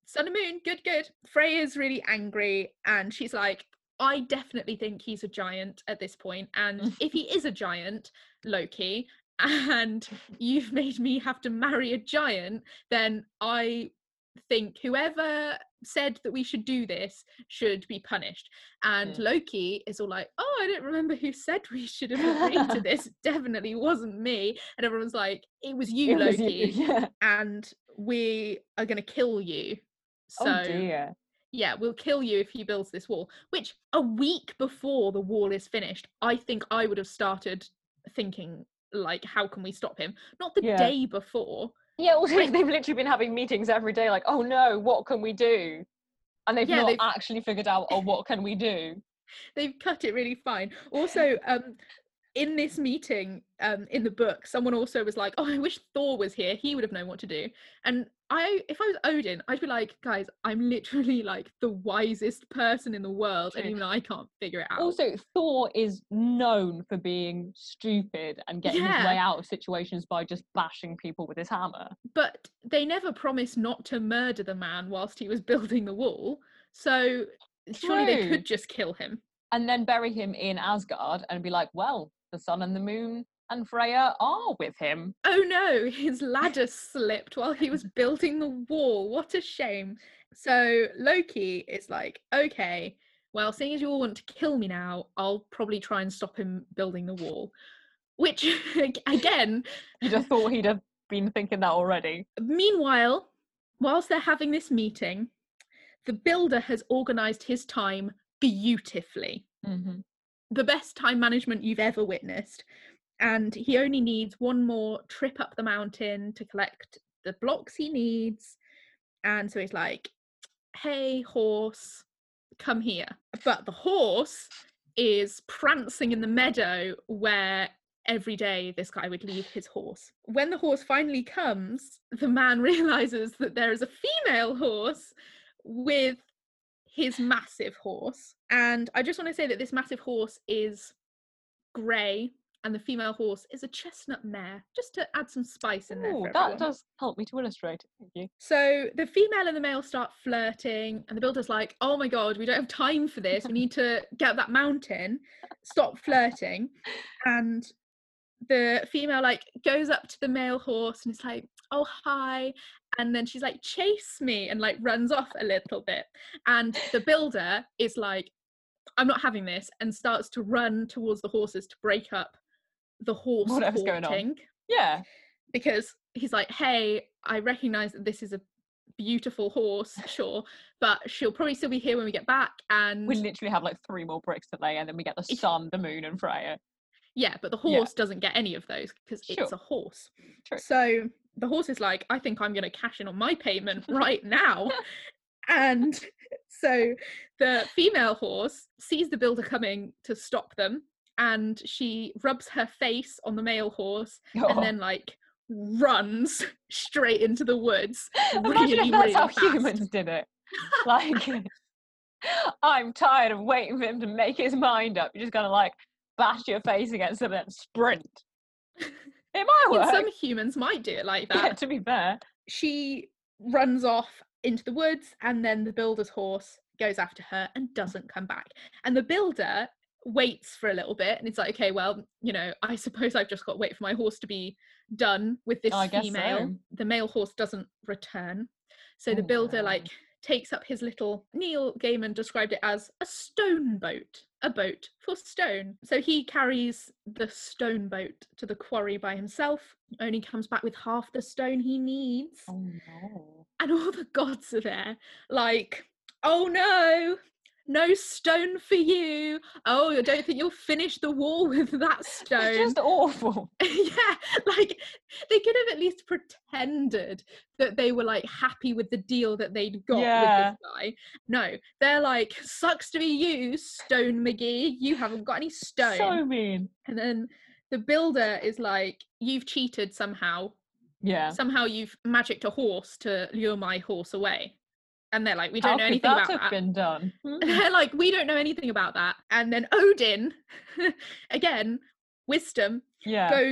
Speaker 2: Sun and moon, good, good. Freya's really angry and she's like, I definitely think he's a giant at this point. And if he is a giant, Loki, and you've made me have to marry a giant, then I think whoever said that we should do this should be punished. And
Speaker 1: Mm.
Speaker 2: Loki is all like, oh, I don't remember who said we should have agreed to this. Definitely wasn't me. And everyone's like, it was you,
Speaker 1: It was
Speaker 2: Loki.
Speaker 1: you, yeah.
Speaker 2: And we are going to kill you. So,
Speaker 1: Oh dear.
Speaker 2: yeah, we'll kill you if he builds this wall. Which, a week before the wall is finished, I think I would have started thinking, like, how can we stop him? Not the
Speaker 1: Yeah.
Speaker 2: day before.
Speaker 1: Yeah, also they've literally been having meetings every day, like, oh no, what can we do? And they've
Speaker 2: Yeah,
Speaker 1: not
Speaker 2: they've-
Speaker 1: actually figured out, oh, what can we do?
Speaker 2: They've cut it really fine. Also, um, in this meeting, um, in the book, someone also was like, oh, I wish Thor was here. He would have known what to do. And I, if I was Odin, I'd be like, guys, I'm literally like the wisest person in the world, and
Speaker 1: True.
Speaker 2: even I can't figure it out.
Speaker 1: Also, Thor is known for being stupid and getting his
Speaker 2: Yeah.
Speaker 1: way out of situations by just bashing people with his hammer.
Speaker 2: But they never promised not to murder the man whilst he was building the wall. So surely they
Speaker 1: True.
Speaker 2: could just kill him.
Speaker 1: And then bury him in Asgard and be like, well, the sun and the moon and Freya are with him.
Speaker 2: Oh no, his ladder slipped while he was building the wall. What a shame. So Loki is like, okay, well, seeing as you all want to kill me now, I'll probably try and stop him building the wall. Which, again,
Speaker 1: You'd have thought he'd have been thinking that already.
Speaker 2: meanwhile, whilst they're having this meeting, the builder has organised his time beautifully.
Speaker 1: Mm-hmm.
Speaker 2: The best time management you've ever witnessed. And he only needs one more trip up the mountain to collect the blocks he needs. And so he's like, hey, horse, come here. But the horse is prancing in the meadow where every day this guy would leave his horse. When the horse finally comes, the man realizes that there is a female horse with his massive horse. And I just want to say that this massive horse is grey and the female horse is a chestnut mare, just to add some spice in there.
Speaker 1: Ooh,
Speaker 2: for
Speaker 1: that
Speaker 2: everyone.
Speaker 1: does help me to illustrate it. Thank you.
Speaker 2: So the female and the male start flirting, and the builder's like, oh my god, we don't have time for this. We need to get up that mountain. Stop flirting. And the female like goes up to the male horse and is like, oh hi. And then she's like, chase me, and like runs off a little bit. And the builder is like, I'm not having this, and starts to run towards the horses to break up the horse
Speaker 1: Whatever's going on.
Speaker 2: courting.
Speaker 1: Yeah.
Speaker 2: Because he's like, hey, I recognise that this is a beautiful horse, sure, but she'll probably still be here when we get back. And
Speaker 1: We literally have like three more bricks to lay, and then we get the sun, the moon, and Freya.
Speaker 2: yeah, but the
Speaker 1: Yeah.
Speaker 2: horse doesn't get any of those because
Speaker 1: Sure.
Speaker 2: it's a horse.
Speaker 1: True.
Speaker 2: So the horse is like, I think I'm going to cash in on my payment right now. And so the female horse sees the builder coming to stop them, and she rubs her face on the male horse
Speaker 1: Oh.
Speaker 2: and then like runs straight into the woods.
Speaker 1: Imagine
Speaker 2: really,
Speaker 1: if that's
Speaker 2: really
Speaker 1: how
Speaker 2: fast.
Speaker 1: humans did it. Like, I'm tired of waiting for him to make his mind up. You're just gonna like bash your face against him and sprint. It might
Speaker 2: I mean,
Speaker 1: work.
Speaker 2: some humans might do it like that.
Speaker 1: Yeah, to be fair.
Speaker 2: She runs off into the woods, and then the builder's horse goes after her and doesn't come back. And the builder waits for a little bit, and it's like, okay, well, you know, I suppose I've just got to wait for my horse to be done with this
Speaker 1: I guess
Speaker 2: female.
Speaker 1: so.
Speaker 2: The male horse doesn't return. So the
Speaker 1: Oh,
Speaker 2: builder
Speaker 1: no.
Speaker 2: like takes up his little, Neil Gaiman described it as a stone boat, a boat for stone. So he carries the stone boat to the quarry by himself, only comes back with half the stone he needs.
Speaker 1: Oh no.
Speaker 2: And all the gods are there, like, oh no, no stone for you. Oh, I don't think you'll finish the wall with that stone.
Speaker 1: It's just awful.
Speaker 2: Yeah, like they could have at least pretended that they were like happy with the deal that they'd got
Speaker 1: Yeah.
Speaker 2: with this guy. No, they're like, sucks to be you, Stone McGee. You haven't got any stone.
Speaker 1: So mean.
Speaker 2: And then the builder is like, you've cheated somehow.
Speaker 1: Yeah.
Speaker 2: Somehow you've magicked a horse to lure my horse away. And they're like, we don't
Speaker 1: How
Speaker 2: know
Speaker 1: could
Speaker 2: anything
Speaker 1: that
Speaker 2: about
Speaker 1: have
Speaker 2: that.
Speaker 1: been done?
Speaker 2: And they're like, we don't know anything about that. And then Odin, again, wisdom,
Speaker 1: Yeah.
Speaker 2: goes,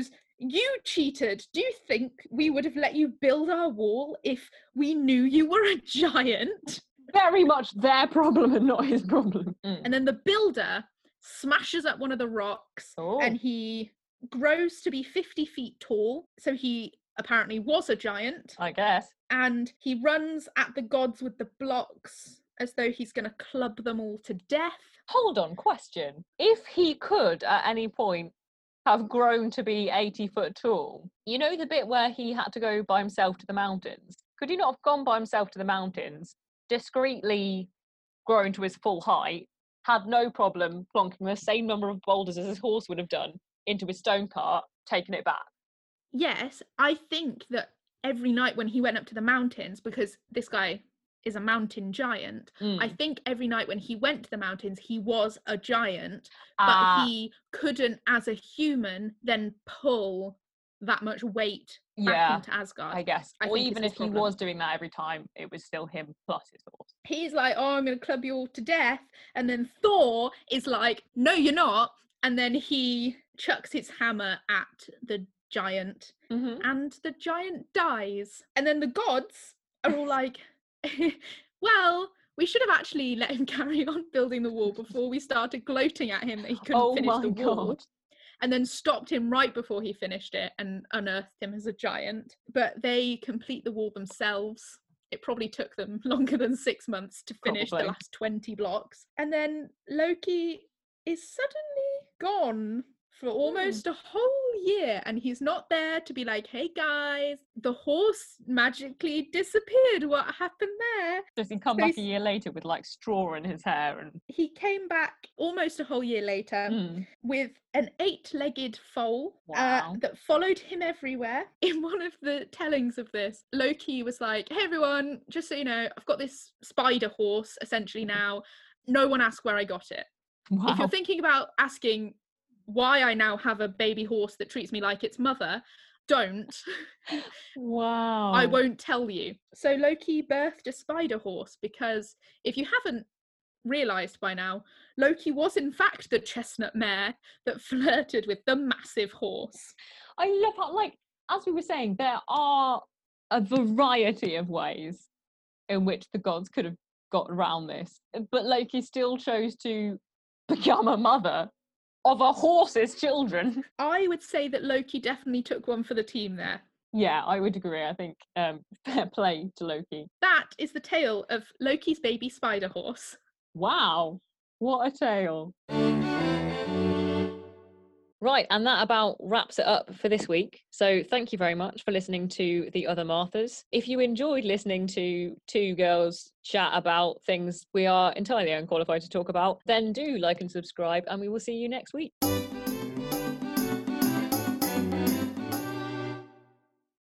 Speaker 2: You cheated. Do you think we would have let you build our wall if we knew you were a giant?
Speaker 1: Very much their problem and not his problem. Mm.
Speaker 2: And then the builder smashes up one of the rocks
Speaker 1: Oh.
Speaker 2: and he grows to be fifty feet tall. So he apparently was a giant.
Speaker 1: I guess.
Speaker 2: And he runs at the gods with the blocks as though he's going to club them all to death.
Speaker 1: Hold on, question. If he could at any point have grown to be eighty foot tall, you know the bit where he had to go by himself to the mountains? Could he not have gone by himself to the mountains, discreetly grown to his full height, had no problem plonking the same number of boulders as his horse would have done into his stone cart, taking it back?
Speaker 2: Yes, I think that every night when he went up to the mountains, because this guy is a mountain giant,
Speaker 1: Mm.
Speaker 2: I think every night when he went to the mountains, he was a giant, but
Speaker 1: Uh,
Speaker 2: he couldn't, as a human, then pull that much weight back
Speaker 1: yeah,
Speaker 2: into Asgard.
Speaker 1: I guess.
Speaker 2: I
Speaker 1: or
Speaker 2: think it's
Speaker 1: even
Speaker 2: his
Speaker 1: if he
Speaker 2: problem.
Speaker 1: was doing that every time, it was still him plus his horse.
Speaker 2: He's like, oh, I'm going to club you all to death. And then Thor is like, no, you're not. And then he chucks his hammer at the giant
Speaker 1: Mm-hmm.
Speaker 2: and the giant dies. And then the gods are all like, well, we should have actually let him carry on building the wall before we started gloating at him that he couldn't
Speaker 1: Oh
Speaker 2: finish
Speaker 1: my
Speaker 2: the wall.
Speaker 1: God.
Speaker 2: And then stopped him right before he finished it and unearthed him as a giant. But they complete the wall themselves. It probably took them longer than six months to finish
Speaker 1: Probably.
Speaker 2: the last twenty blocks. And then Loki is suddenly gone for almost a whole year, and he's not there to be like, hey guys, the horse magically disappeared. What happened there?
Speaker 1: Does he come
Speaker 2: So
Speaker 1: back a
Speaker 2: he's-
Speaker 1: year later with like straw in his hair and
Speaker 2: He came back almost a whole year later
Speaker 1: Mm.
Speaker 2: with an eight-legged foal
Speaker 1: Wow.
Speaker 2: uh, that followed him everywhere. In one of the tellings of this, Loki was like, hey everyone, just so you know, I've got this spider horse essentially now. No one ask where I got it.
Speaker 1: Wow.
Speaker 2: If you're thinking about asking why I now have a baby horse that treats me like its mother, don't.
Speaker 1: Wow.
Speaker 2: I won't tell you. So Loki birthed a spider horse because if you haven't realised by now, Loki was in fact the chestnut mare that flirted with the massive horse.
Speaker 1: I love how, like, as we were saying, there are a variety of ways in which the gods could have got around this, but Loki still chose to become a mother of a horse's children.
Speaker 2: I would say that Loki definitely took one for the team there.
Speaker 1: Yeah, I would agree. I think um, fair play to Loki.
Speaker 2: That is the tale of Loki's baby spider horse.
Speaker 1: Wow, what a tale. Right, and that about wraps it up for this week. So thank you very much for listening to The Other Marthas. If you enjoyed listening to two girls chat about things we are entirely unqualified to talk about, then do like and subscribe, and we will see you next week.